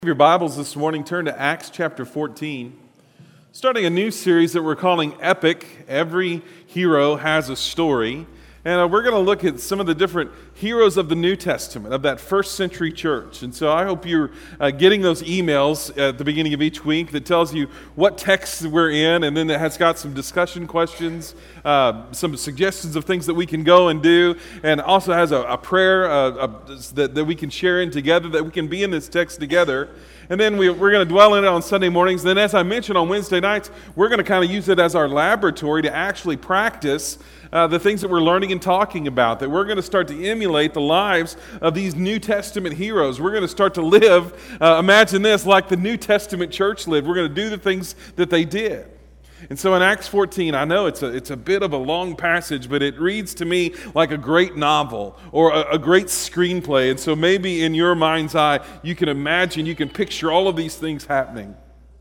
Your Bibles this morning, turn to Acts chapter 14. Starting a new series that we're calling Epic. Every hero has a story. And we're going to look at some of the different heroes of the New Testament, of that first century church. And so I hope you're getting those emails at the beginning of each week that tells you what text we're in, and then it has got some discussion questions, some suggestions of things that we can go and do, and also has a prayer that we can share in together, that we can be in this text together. And then we're going to dwell in it on Sunday mornings. Then, as I mentioned, on Wednesday nights, we're going to kind of use it as our laboratory to actually practice the things that we're learning and talking about, that we're going to start to emulate the lives of these New Testament heroes. We're going to start to live, imagine this, like the New Testament church lived. We're going to do the things that they did. And so in Acts 14, I know it's a bit of a long passage, but it reads to me like a great novel or a great screenplay. And so maybe in your mind's eye, you can imagine, you can picture all of these things happening.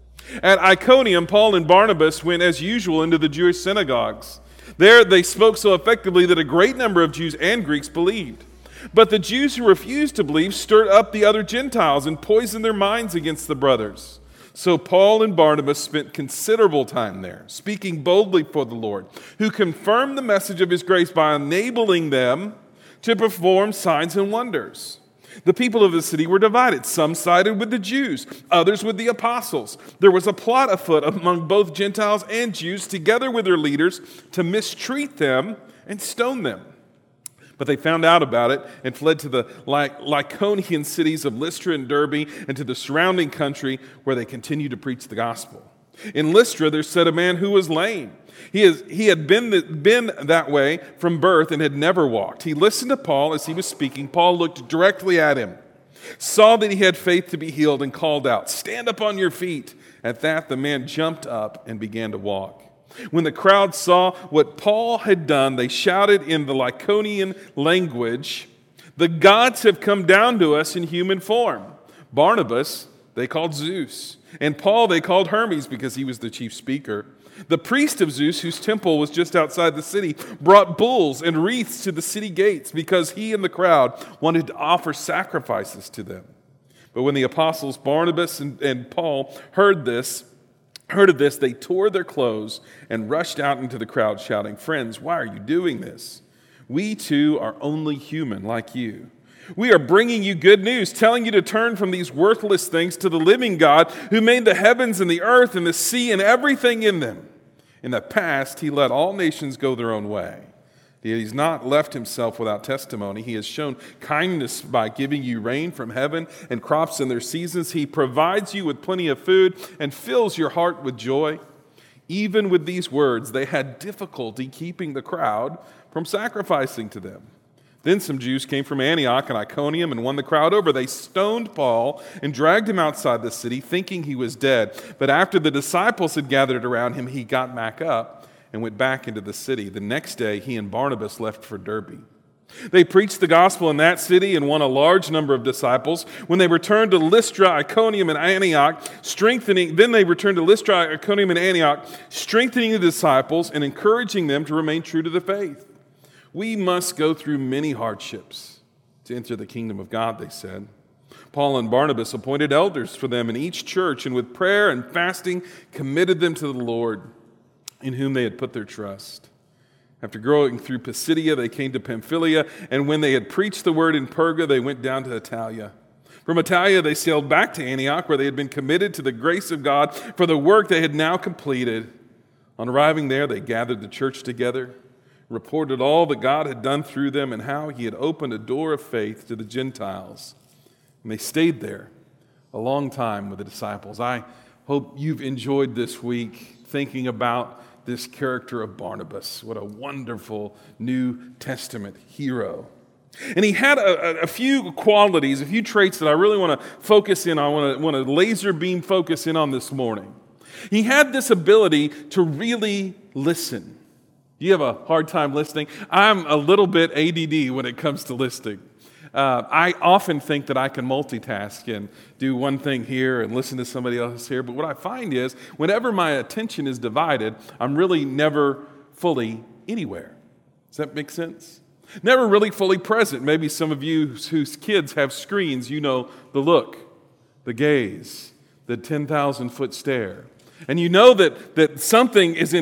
At Iconium, Paul and Barnabas went as usual into the Jewish synagogues. There they spoke so effectively that a great number of Jews and Greeks believed. But the Jews who refused to believe stirred up the other Gentiles and poisoned their minds against the brothers. So Paul and Barnabas spent considerable time there, speaking boldly for the Lord, who confirmed the message of his grace by enabling them to perform signs and wonders. The people of the city were divided. Some sided with the Jews, others with the apostles. There was a plot afoot among both Gentiles and Jews, together with their leaders, to mistreat them and stone them. But they found out about it and fled to the Lycaonian cities of Lystra and Derbe and to the surrounding country, where they continued to preach the gospel. In Lystra there sat a man who was lame. He had been that way from birth and had never walked. He listened to Paul as he was speaking. Paul looked directly at him, saw that he had faith to be healed, and called out, "Stand up on your feet." At that the man jumped up and began to walk. When the crowd saw what Paul had done, they shouted in the Lycaonian language, "The gods have come down to us in human form." Barnabas they called Zeus, and Paul they called Hermes, because he was the chief speaker. The priest of Zeus, whose temple was just outside the city, brought bulls and wreaths to the city gates, because he and the crowd wanted to offer sacrifices to them. But when the apostles Barnabas and Paul heard of this, they tore their clothes and rushed out into the crowd, shouting, "Friends, why are you doing this? We too are only human like you. We are bringing you good news, telling you to turn from these worthless things to the living God, who made the heavens and the earth and the sea and everything in them. In the past, he let all nations go their own way. He's not left himself without testimony. He has shown kindness by giving you rain from heaven and crops in their seasons. He provides you with plenty of food and fills your heart with joy." Even with these words, they had difficulty keeping the crowd from sacrificing to them. Then some Jews came from Antioch and Iconium and won the crowd over. They stoned Paul and dragged him outside the city, thinking he was dead. But after the disciples had gathered around him, he got back up and went back into the city. The next day, he and Barnabas left for Derbe. They preached the gospel in that city and won a large number of disciples. When they returned to Lystra, Iconium, and Antioch, strengthening the disciples and encouraging them to remain true to the faith. "We must go through many hardships to enter the kingdom of God," they said. Paul and Barnabas appointed elders for them in each church, and with prayer and fasting committed them to the Lord, in whom they had put their trust. After going through Pisidia, they came to Pamphylia, and when they had preached the word in Perga, they went down to Attalia. From Attalia, they sailed back to Antioch, where they had been committed to the grace of God for the work they had now completed. On arriving there, they gathered the church together, reported all that God had done through them and how he had opened a door of faith to the Gentiles. And they stayed there a long time with the disciples. I hope you've enjoyed this week thinking about this character of Barnabas. What a wonderful New Testament hero. And he had a few qualities, a few traits that I really want to focus in on, I want to laser beam focus in on this morning. He had this ability to really listen. You have a hard time listening? I'm a little bit ADD when it comes to listening. I often think that I can multitask and do one thing here and listen to somebody else here. But what I find is whenever my attention is divided, I'm really never fully anywhere. Does that make sense? Never really fully present. Maybe some of you whose kids have screens, you know the look. the gaze, the 10,000-foot stare. And you know that something is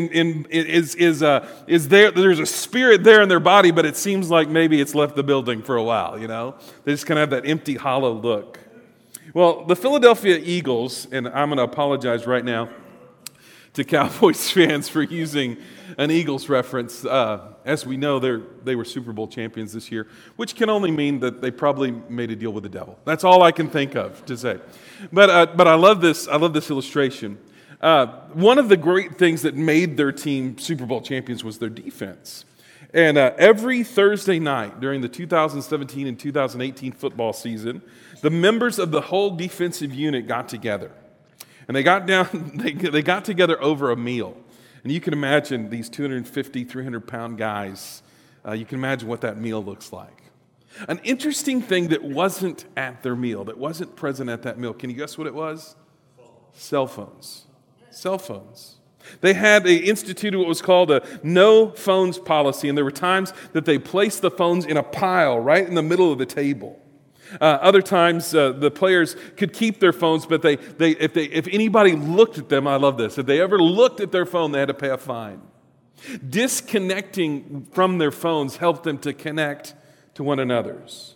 there. There's a spirit there in their body, but it seems like maybe it's left the building for a while. They just kind of have that empty, hollow look. Well, the Philadelphia Eagles, and I'm going to apologize right now to Cowboys fans for using an Eagles reference. As we know, they were Super Bowl champions this year, which can only mean that they probably made a deal with the devil. That's all I can think of to say. But I love this. I love this illustration. One of the great things that made their team Super Bowl champions was their defense. And every Thursday night during the 2017 and 2018 football season, the members of the whole defensive unit got together. And they got together over a meal. And you can imagine these 250, 300-pound guys. You can imagine what that meal looks like. An interesting thing that wasn't at their meal, that wasn't present at that meal, can you guess what it was? Cell phones. Cell phones. They instituted what was called a no phones policy, and there were times that they placed the phones in a pile right in the middle of the table. Other times, the players could keep their phones, but if anybody looked at them, I love this, if they ever looked at their phone, they had to pay a fine. Disconnecting from their phones helped them to connect to one another's.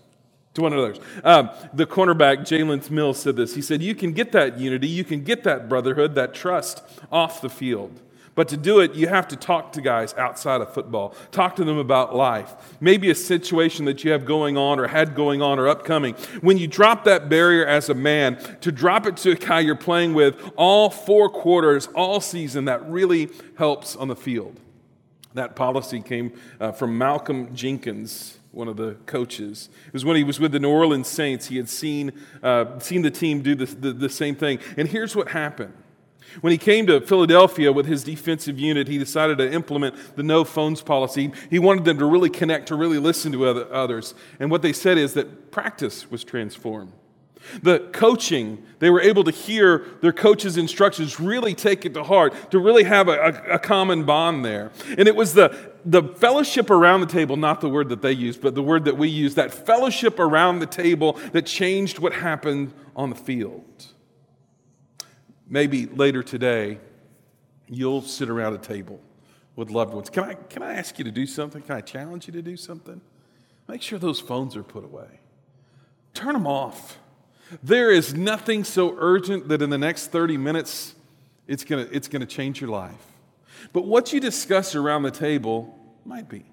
The cornerback, Jalen Mills, said this. He said, you can get that unity, you can get that brotherhood, that trust off the field. But to do it, you have to talk to guys outside of football. Talk to them about life. Maybe a situation that you have going on or had going on or upcoming. When you drop that barrier as a man, to drop it to a guy you're playing with all 4 quarters, all season, that really helps on the field. That policy came from Malcolm Jenkins, one of the coaches. It was when he was with the New Orleans Saints. He had seen the team do the same thing. And here's what happened. When he came to Philadelphia with his defensive unit, he decided to implement the no phones policy. He wanted them to really connect, to really listen to others. And what they said is that practice was transformed. The coaching, they were able to hear their coach's instructions, really take it to heart, to really have a common bond there. And it was the fellowship around the table, not the word that they used, but the word that we use, that fellowship around the table that changed what happened on the field. Maybe later today, you'll sit around a table with loved ones. Can I ask you to do something? Can I challenge you to do something? Make sure those phones are put away. Turn them off. There is nothing so urgent that in the next 30 minutes, it's gonna change your life. But what you discuss around the table might be.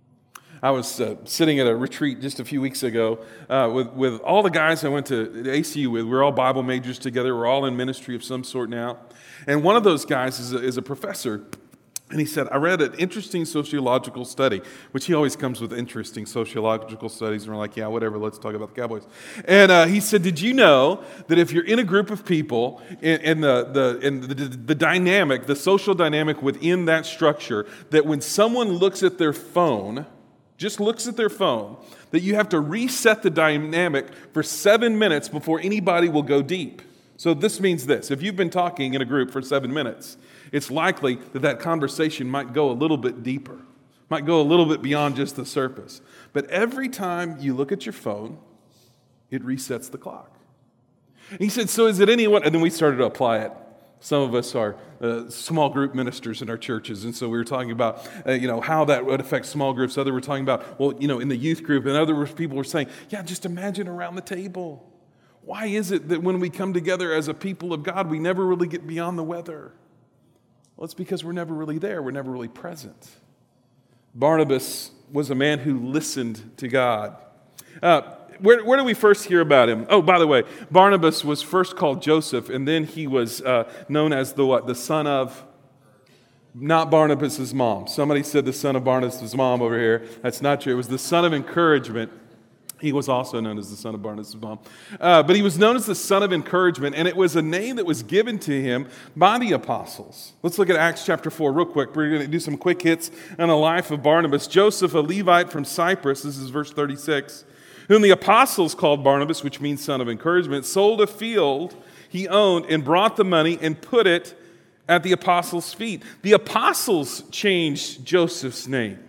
I was sitting at a retreat just a few weeks ago with all the guys I went to ACU with. We're all Bible majors together. We're all in ministry of some sort now. And one of those guys is a professor. And he said, I read an interesting sociological study, which he always comes with interesting sociological studies. And we're like, yeah, whatever, let's talk about the Cowboys. And he said, did you know that if you're in a group of people and the dynamic, the social dynamic within that structure, that when someone looks at their phone, just looks at their phone, that you have to reset the dynamic for 7 minutes before anybody will go deep. So this means this. If you've been talking in a group for 7 minutes, it's likely that conversation might go a little bit deeper, might go a little bit beyond just the surface. But every time you look at your phone, it resets the clock. And he said, so is it anyone? And then we started to apply it. Some of us are small group ministers in our churches, and so we were talking about how that would affect small groups. Others were talking about, in the youth group, and other people were saying, yeah, just imagine around the table. Why is it that when we come together as a people of God, we never really get beyond the weather? Well, it's because we're never really there. We're never really present. Barnabas was a man who listened to God. Where do we first hear about him? Oh, by the way, Barnabas was first called Joseph, and then he was known as the son of, not Barnabas' mom. Somebody said the son of Barnabas' mom over here. That's not true. It was the son of encouragement. He was also known as the son of Barnabas' mom. But he was known as the son of encouragement, and it was a name that was given to him by the apostles. Let's look at Acts chapter 4 real quick. We're going to do some quick hits on the life of Barnabas. Joseph, a Levite from Cyprus, this is verse 36, whom the apostles called Barnabas, which means son of encouragement, sold a field he owned and brought the money and put it at the apostles' feet. The apostles changed Joseph's name.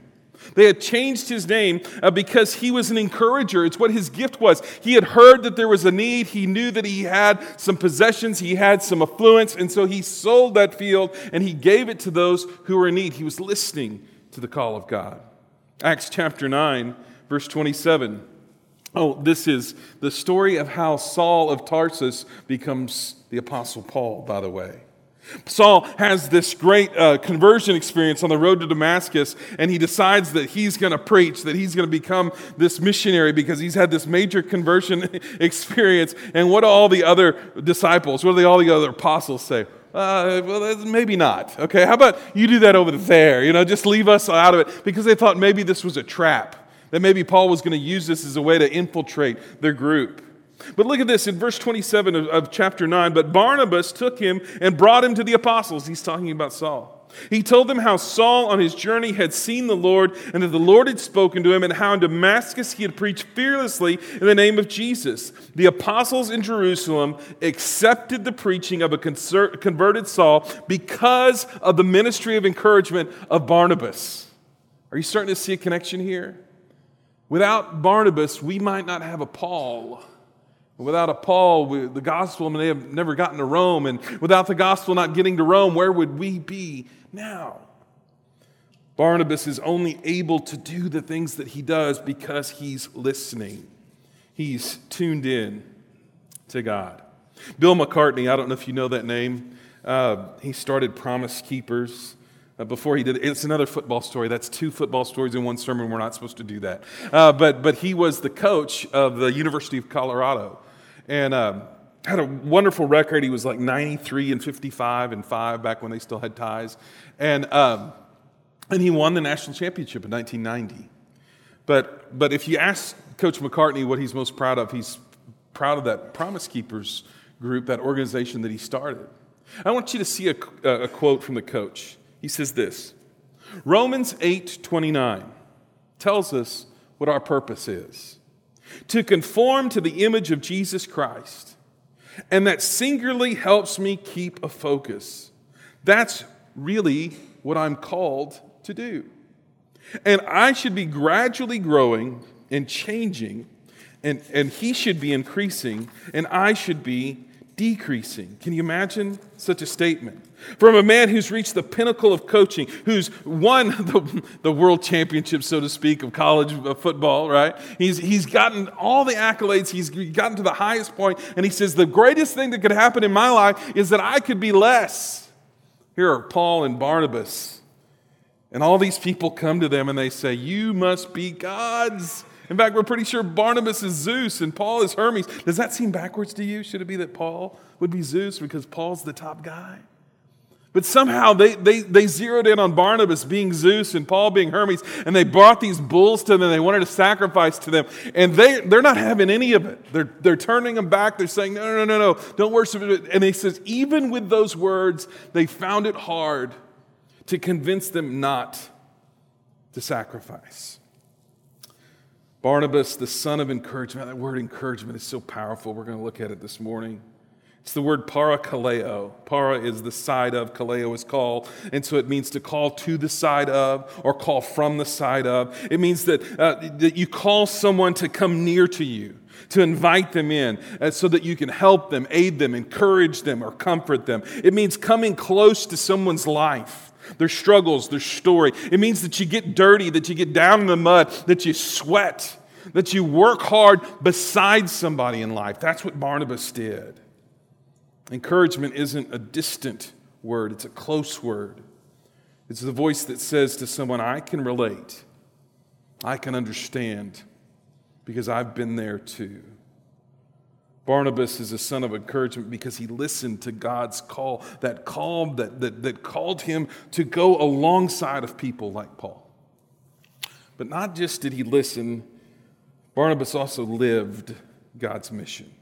They had changed his name because he was an encourager. It's what his gift was. He had heard that there was a need. He knew that he had some possessions. He had some affluence. And so he sold that field and he gave it to those who were in need. He was listening to the call of God. Acts chapter 9, verse 27. Oh, this is the story of how Saul of Tarsus becomes the Apostle Paul, by the way. Saul has this great conversion experience on the road to Damascus, and he decides that he's going to preach, that he's going to become this missionary because he's had this major conversion experience. And what do all the other disciples, what do all the other apostles say? Well, maybe not. Okay, how about you do that over there? Just leave us out of it. Because they thought maybe this was a trap, that maybe Paul was going to use this as a way to infiltrate their group. But look at this in verse 27 of chapter 9. But Barnabas took him and brought him to the apostles. He's talking about Saul. He told them how Saul on his journey had seen the Lord and that the Lord had spoken to him and how in Damascus he had preached fearlessly in the name of Jesus. The apostles in Jerusalem accepted the preaching of a converted Saul because of the ministry of encouragement of Barnabas. Are you starting to see a connection here? Without Barnabas, we might not have a Paul. Without a Paul, the gospel may have never gotten to Rome. And without the gospel not getting to Rome, where would we be now? Barnabas is only able to do the things that he does because he's listening. He's tuned in to God. Bill McCartney, I don't know if you know that name. He started Promise Keepers. Before he did it. It's another football story. That's 2 football stories in one sermon. We're not supposed to do that. But he was the coach of the University of Colorado and had a wonderful record. He was like 93 and 55 and 5 back when they still had ties. And he won the national championship in 1990. But if you ask Coach McCartney what he's most proud of, he's proud of that Promise Keepers group, that organization that he started. I want you to see a quote from the coach. He says this, Romans 8:29 tells us what our purpose is. To conform to the image of Jesus Christ. And that singularly helps me keep a focus. That's really what I'm called to do. And I should be gradually growing and changing, and he should be increasing, and I should be decreasing. Can you imagine such a statement? From a man who's reached the pinnacle of coaching, who's won the world championship, so to speak, of college football, right? He's gotten all the accolades. He's gotten to the highest point. And he says, the greatest thing that could happen in my life is that I could be less. Here are Paul and Barnabas. And all these people come to them and they say, you must be gods. In fact, we're pretty sure Barnabas is Zeus and Paul is Hermes. Does that seem backwards to you? Should it be that Paul would be Zeus because Paul's the top guy? But somehow they zeroed in on Barnabas being Zeus and Paul being Hermes, and they brought these bulls to them and they wanted to sacrifice to them. And they're not having any of it. They're turning them back. They're saying, no, don't worship it. And he says, even with those words, they found it hard to convince them not to sacrifice. Barnabas, the son of encouragement. That word encouragement is so powerful. We're going to look at it this morning. It's the word parakaleo. Para is the side of, kaleo is call. And so it means to call to the side of or call from the side of. It means that you call someone to come near to you, to invite them in so that you can help them, aid them, encourage them, or comfort them. It means coming close to someone's life, their struggles, their story. It means that you get dirty, that you get down in the mud, that you sweat, that you work hard beside somebody in life. That's what Barnabas did. Encouragement isn't a distant word, it's a close word. It's the voice that says to someone, I can relate, I can understand, because I've been there too. Barnabas is a son of encouragement because he listened to God's call that called him to go alongside of people like Paul. But not just did he listen, Barnabas also lived God's mission.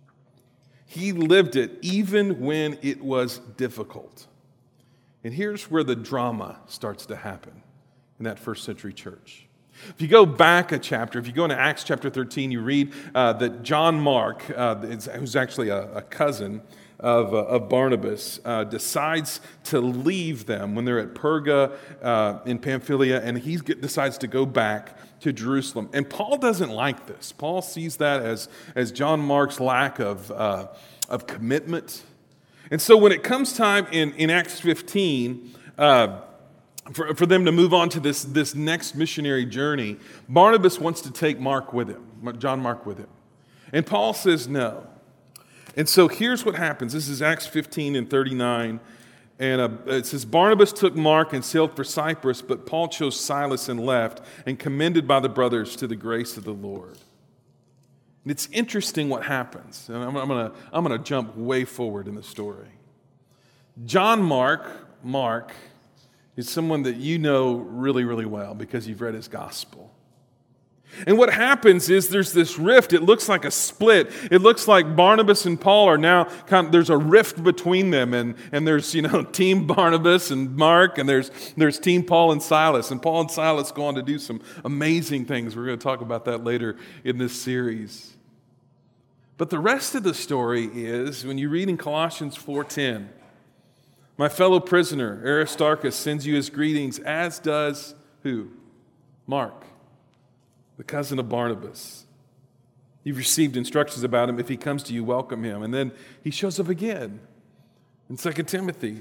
He lived it even when it was difficult. And here's where the drama starts to happen in that first century church. If you go back a chapter, if you go into Acts chapter 13, you read that John Mark, who's actually a cousin of Barnabas decides to leave them when they're at Perga in Pamphylia, and he decides to go back to Jerusalem. And Paul doesn't like this. Paul sees that as John Mark's lack of commitment. And so when it comes time in Acts 15, for them to move on to this next missionary journey, Barnabas wants to take Mark with him, John Mark with him. And Paul says no. And so here's what happens. This is Acts 15 and 39. And it says, Barnabas took Mark and sailed for Cyprus, but Paul chose Silas and left, and commended by the brothers to the grace of the Lord. And it's interesting what happens. And I'm gonna jump way forward in the story. John Mark, is someone that you know really, really well because you've read his gospel. And what happens is there's this rift. It looks like a split. It looks like Barnabas and Paul are now there's a rift between them, and there's Team Barnabas and Mark, and there's Team Paul and Silas. And Paul and Silas go on to do some amazing things. We're going to talk about that later in this series. But the rest of the story is when you read in Colossians 4:10. My fellow prisoner, Aristarchus, sends you his greetings, as does who? Mark, the cousin of Barnabas. You've received instructions about him. If he comes to you, welcome him. And then he shows up again in 2 Timothy,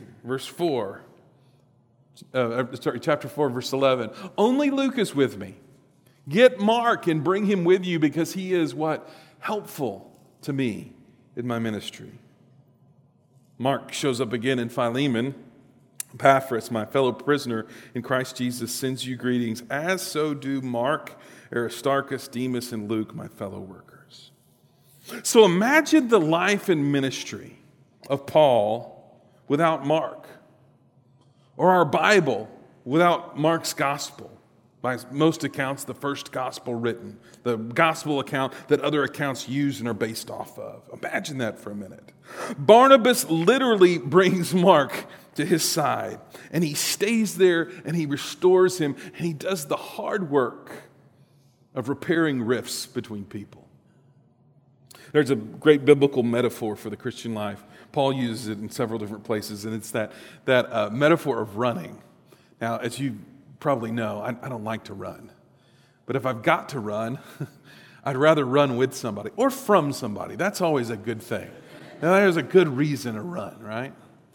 chapter 4, verse 11. Only Luke is with me. Get Mark and bring him with you because he is what? Helpful to me in my ministry. Mark shows up again in Philemon. Epaphras, my fellow prisoner in Christ Jesus, sends you greetings, as so do Mark, Aristarchus, Demas, and Luke, my fellow workers. So imagine the life and ministry of Paul without Mark, or our Bible without Mark's gospel. By most accounts, the first gospel written, the gospel account that other accounts use and are based off of. Imagine that for a minute. Barnabas literally brings Mark to his side, and he stays there, and he restores him, and he does the hard work of repairing rifts between people. There's a great biblical metaphor for the Christian life. Paul uses it in several different places, and it's that metaphor of running. Now, as you probably know, I don't like to run. But if I've got to run, I'd rather run with somebody or from somebody. That's always a good thing. Now, there's a good reason to run, right?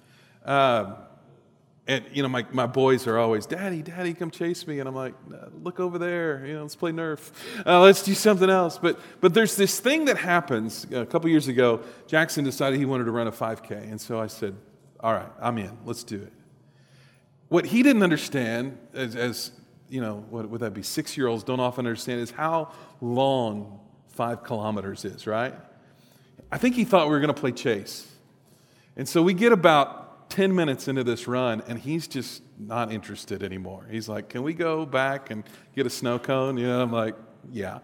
And my boys are always, Daddy, come chase me. And I'm like, look over there. Let's play Nerf. Let's do something else. But there's this thing that happens. A couple years ago, Jackson decided he wanted to run a 5K. And so I said, all right, I'm in. Let's do it. What he didn't understand, as what would that be? 6-year-olds don't often understand, is how long 5 kilometers is, right? I think he thought we were going to play chase. And so we get about 10 minutes into this run, and he's just not interested anymore. He's like, can we go back and get a snow cone? I'm like, yeah.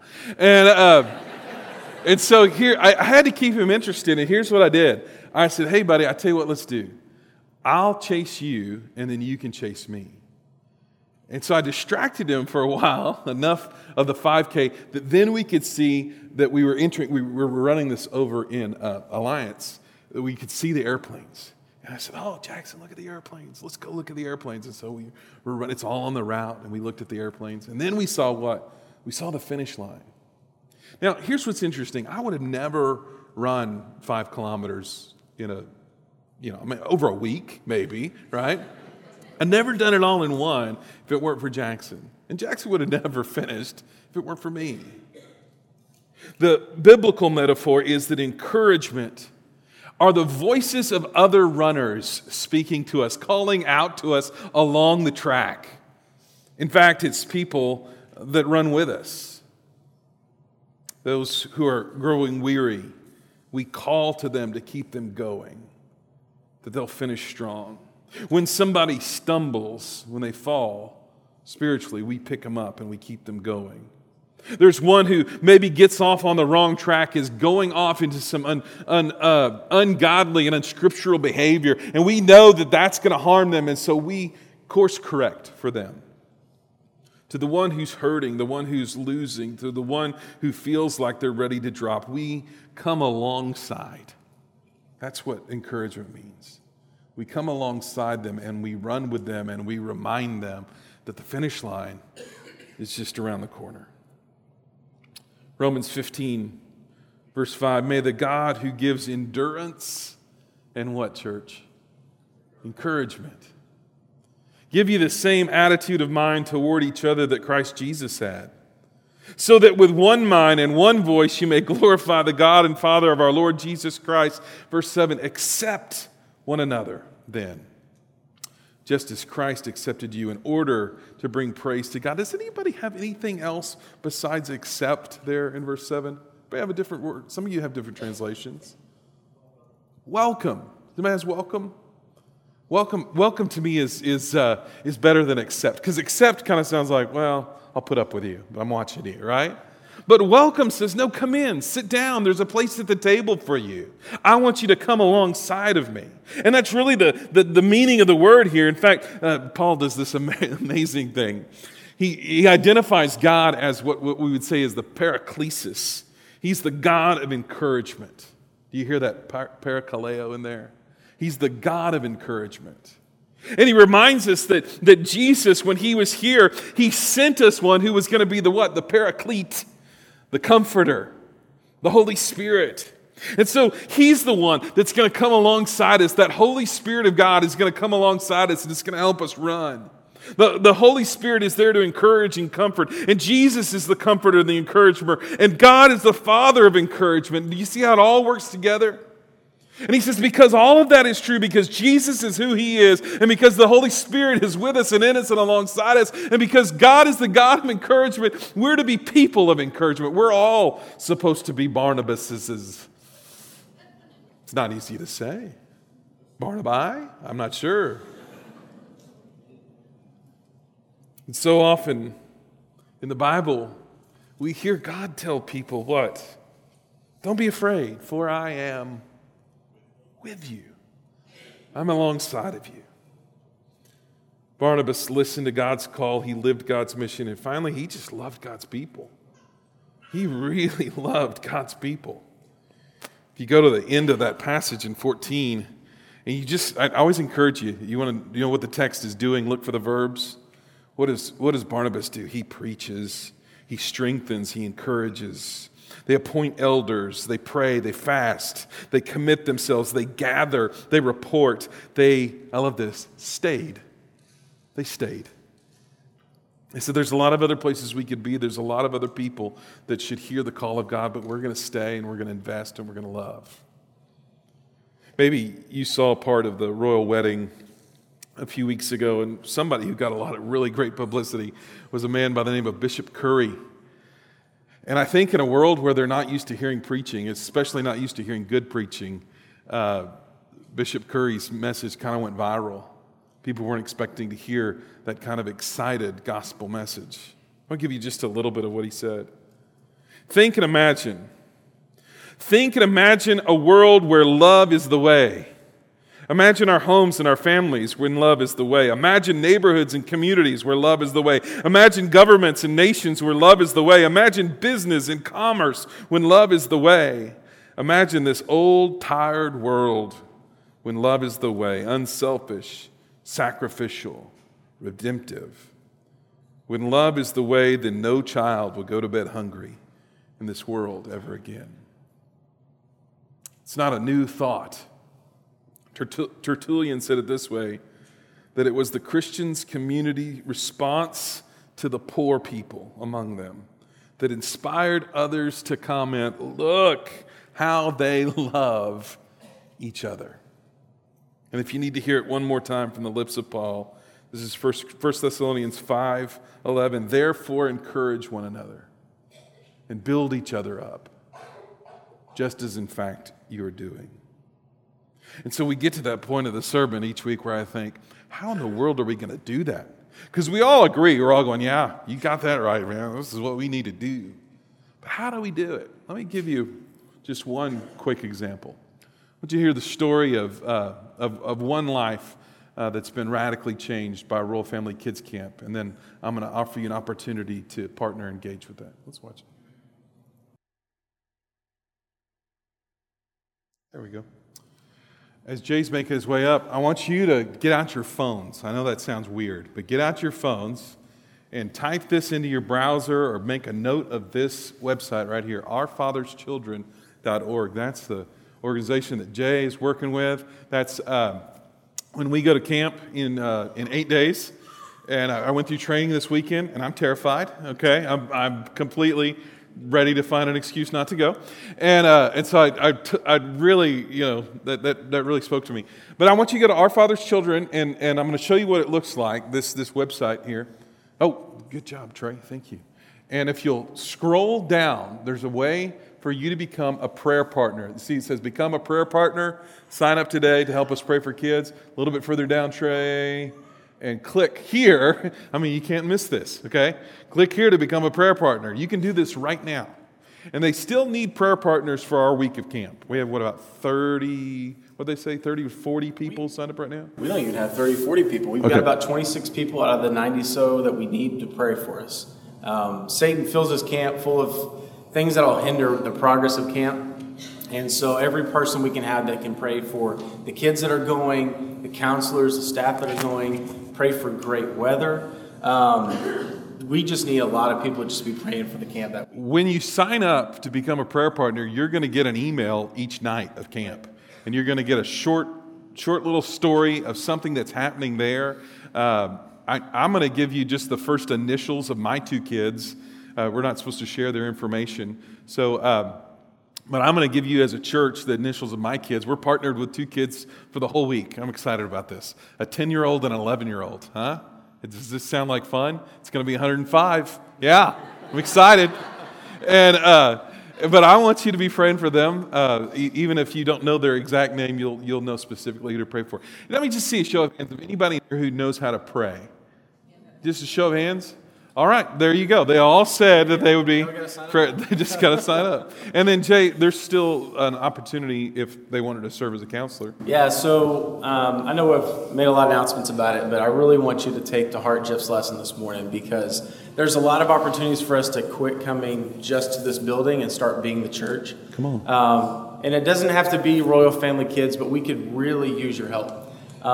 And so here, I had to keep him interested, and here's what I did. I said, hey, buddy, I tell you what, let's do. I'll chase you, and then you can chase me. And so I distracted him for a while, enough of the 5K, that then we could see that we were running this over in Alliance, that we could see the airplanes. And I said, oh, Jackson, look at the airplanes. Let's go look at the airplanes. And so we were running, it's all on the route, and we looked at the airplanes. And then we saw what? We saw the finish line. Now, here's what's interesting. I would have never run 5 kilometers over a week, maybe, right? I'd never done it all in one if it weren't for Jackson. And Jackson would have never finished if it weren't for me. The biblical metaphor is that encouragement are the voices of other runners speaking to us, calling out to us along the track. In fact, it's people that run with us. Those who are growing weary, we call to them to keep them going, that they'll finish strong. When somebody stumbles, when they fall spiritually, we pick them up and we keep them going. There's one who maybe gets off on the wrong track, is going off into some ungodly and unscriptural behavior, and we know that that's going to harm them, and so we course correct for them. To the one who's hurting, the one who's losing, to the one who feels like they're ready to drop, we come alongside That's what encouragement means. We come alongside them and we run with them and we remind them that the finish line is just around the corner. Romans 15, verse 5, may the God who gives endurance and what, church? Encouragement. Give you the same attitude of mind toward each other that Christ Jesus had, so that with one mind and one voice you may glorify the God and Father of our Lord Jesus Christ. Verse 7, accept one another then, just as Christ accepted you in order to bring praise to God. Does anybody have anything else besides accept there in verse 7? They have a different word. Some of you have different translations. Welcome. Anybody has welcome? Welcome to me is better than accept, because accept kind of sounds like, well, I'll put up with you. I'm watching you, right? But welcome says, no, come in, sit down. There's a place at the table for you. I want you to come alongside of me. And that's really the meaning of the word here. In fact, Paul does this amazing thing. He identifies God as what we would say is the paraklesis. He's the God of encouragement. Do you hear that parakaleo in there? He's the God of encouragement. And he reminds us that Jesus, when he was here, he sent us one who was going to be the what? The paraclete, the comforter, the Holy Spirit. And so he's the one that's going to come alongside us. That Holy Spirit of God is going to come alongside us and it's going to help us run. The Holy Spirit is there to encourage and comfort. And Jesus is the comforter and the encourager. And God is the Father of encouragement. Do you see how it all works together? And he says, because all of that is true, because Jesus is who he is, and because the Holy Spirit is with us and in us and alongside us, and because God is the God of encouragement, we're to be people of encouragement. We're all supposed to be Barnabases. It's not easy to say. Barnabai? I'm not sure. And so often in the Bible, we hear God tell people what? Don't be afraid, for I am with you. I'm alongside of you. Barnabas listened to God's call. He lived God's mission. And finally, he just loved God's people. He really loved God's people. If you go to the end of that passage in 14, and I always encourage you, you want to know what the text is doing, look for the verbs. What does Barnabas do? He preaches, he strengthens, he encourages. They appoint elders, they pray, they fast, they commit themselves, they gather, they report, I love this, stayed. They stayed. They said there's a lot of other places we could be, there's a lot of other people that should hear the call of God, but we're going to stay and we're going to invest and we're going to love. Maybe you saw part of the royal wedding a few weeks ago, and somebody who got a lot of really great publicity was a man by the name of Bishop Curry. And I think in a world where they're not used to hearing preaching, especially not used to hearing good preaching, Bishop Curry's message kind of went viral. People weren't expecting to hear that kind of excited gospel message. I'll give you just a little bit of what he said. Think and imagine a world where love is the way. Imagine our homes and our families when love is the way. Imagine neighborhoods and communities where love is the way. Imagine governments and nations where love is the way. Imagine business and commerce when love is the way. Imagine this old, tired world when love is the way. Unselfish, sacrificial, redemptive. When love is the way, then no child will go to bed hungry in this world ever again. It's not a new thought. Tertullian said it this way, that it was the Christians' community response to the poor people among them that inspired others to comment, look how they love each other. And if you need to hear it one more time from the lips of Paul, this is 1 Thessalonians 5:11. Therefore encourage one another and build each other up, just as in fact you are doing. And so we get to that point of the sermon each week where I think, how in the world are we going to do that? Because we all agree, we're all going, yeah, you got that right, man. This is what we need to do. But how do we do it? Let me give you just one quick example. I want you to hear the story of one life that's been radically changed by Royal Family Kids Camp. And then I'm going to offer you an opportunity to partner and engage with that. Let's watch it. There we go. as Jay's making his way up, I want you to get out your phones. I know that sounds weird, but get out your phones and type this into your browser or make a note of this website right here, ourfatherschildren.org. That's the organization that Jay is working with. That's when we go to camp in 8 days. And I went through training this weekend, and I'm terrified, okay? I'm completely ready to find an excuse not to go. And so I really, that really spoke to me. But I want you to go to Our Father's Children, and I'm going to show you what it looks like, this website here. Oh, good job, Trey. Thank you. And if you'll scroll down, there's a way for you to become a prayer partner. See, it says become a prayer partner. Sign up today to help us pray for kids. A little bit further down, Trey. And click here. I mean, you can't miss this, okay? Click here to become a prayer partner. You can do this right now. And they still need prayer partners for our week of camp. We have, about 30, what'd they say, 30 or 40 people signed up right now? We don't even have 30, 40 people. We've got about 26 people out of the 90 so that we need to pray for us. Satan fills his camp full of things that will hinder the progress of camp. And so every person we can have that can pray for the kids that are going, the counselors, the staff that are going, pray for great weather. We just need a lot of people to just be praying for the camp that week. When you sign up to become a prayer partner, you're going to get an email each night of camp. And you're going to get a short little story of something that's happening there. I'm going to give you just the first initials of my 2 kids. We're not supposed to share their information. So, but I'm going to give you as a church the initials of my kids. We're partnered with 2 kids for the whole week. I'm excited about this. A 10-year-old and an 11-year-old. Huh? Does this sound like fun? It's going to be 105. Yeah, I'm excited. And but I want you to be praying for them. Even if you don't know their exact name, you'll know specifically who to pray for. Let me just see a show of hands of anybody here who knows how to pray. Just a show of hands. All right, there you go. They all said that they would be. They just got to sign up. And then, Jay, there's still an opportunity if they wanted to serve as a counselor. Yeah, so I know I've made a lot of announcements about it, but I really want you to take to heart Jeff's lesson this morning because there's a lot of opportunities for us to quit coming just to this building and start being the church. Come on. And it doesn't have to be Royal Family Kids, but we could really use your help.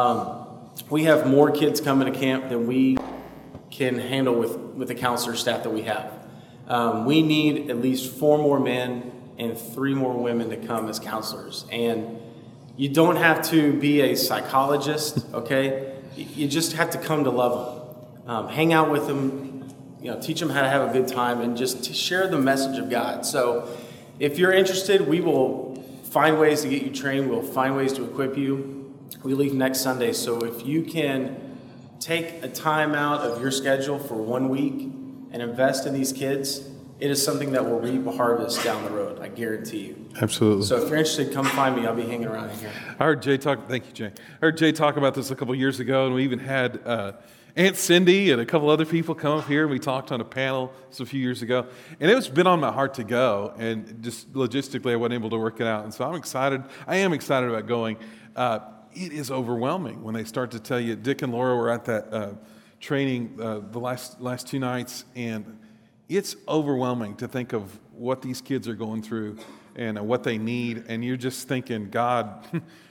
We have more kids coming to camp than we can handle with the counselor staff that we have. We need at least 4 more men and 3 more women to come as counselors. And you don't have to be a psychologist, okay? You just have to come to love them. Hang out with them, teach them how to have a good time and just to share the message of God. So if you're interested, we will find ways to get you trained. We'll find ways to equip you. We leave next Sunday. So if you can take a time out of your schedule for 1 week and invest in these kids, it is something that will reap a harvest down the road. I guarantee you. Absolutely. So if you're interested, come find me. I'll be hanging around in here. I heard Jay talk. Thank you, Jay. I heard Jay talk about this a couple years ago, and we even had Aunt Cindy and a couple other people come up here, and we talked on a panel a few years ago. And it's been on my heart to go, and just logistically, I wasn't able to work it out. And so I'm excited. I am excited about going. It is overwhelming when they start to tell you. Dick and Laura were at that training the last 2 nights, and it's overwhelming to think of what these kids are going through and what they need. And you're just thinking, God,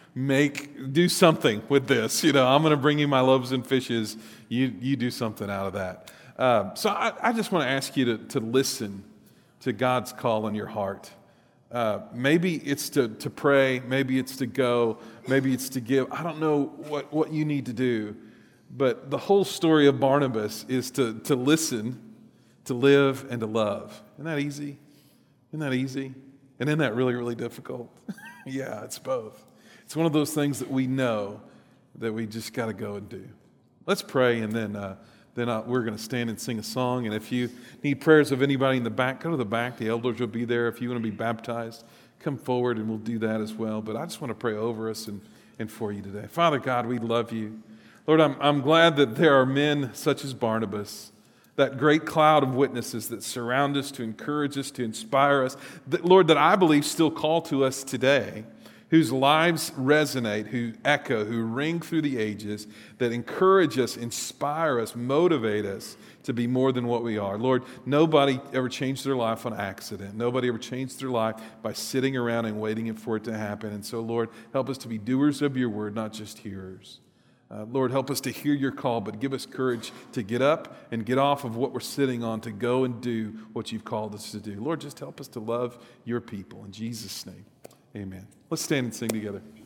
do something with this. I'm going to bring you my loaves and fishes. You do something out of that. So I just want to ask you to listen to God's call in your heart. Maybe it's to pray, maybe it's to go, maybe it's to give. I don't know what you need to do, but the whole story of Barnabas is to listen, to live, and to love. Isn't that easy? Isn't that easy? And isn't that really, really difficult? Yeah, it's both. It's one of those things that we know that we just got to go and do. Let's pray, and then we're going to stand and sing a song. And if you need prayers of anybody in the back, go to the back. The elders will be there. If you want to be baptized, come forward and we'll do that as well. But I just want to pray over us and for you today. Father God, we love you. Lord, I'm glad that there are men such as Barnabas, that great cloud of witnesses that surround us to encourage us, to inspire us, that, Lord, that I believe still call to us today, whose lives resonate, who echo, who ring through the ages, that encourage us, inspire us, motivate us to be more than what we are. Lord, nobody ever changed their life on accident. Nobody ever changed their life by sitting around and waiting for it to happen. And so, Lord, help us to be doers of your word, not just hearers. Lord, help us to hear your call, but give us courage to get up and get off of what we're sitting on, to go and do what you've called us to do. Lord, just help us to love your people. In Jesus' name, amen. Let's stand and sing together.